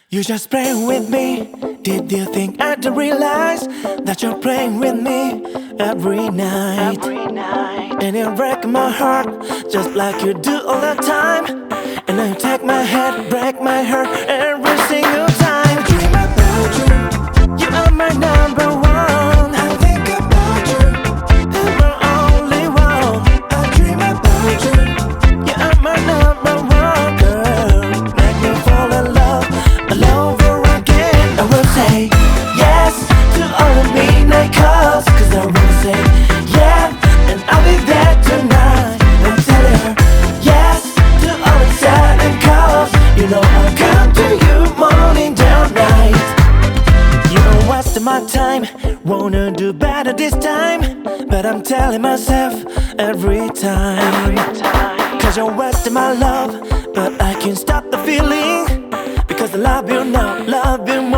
You just playing with me. Did you think I didn't realize that you're playing with me every night? And you break my heart just like you do all the time. And then you take my head, break my heart every single time. Dream about you, you are my number one. I think about you, you're my only one. I dream about you, you are my number one, girl. Make me fall in love all over again. I will say yes to all the midnight calls, 'cause I will say yeah, and I'll be there tonight. And tell her yes to all the silent calls. You know I'll come to you morning down night. You know wasting my time, wanna do better this time, but I'm telling myself every time, 'cause you're wasting my love, but I can't stop the feeling, because I love you now, love you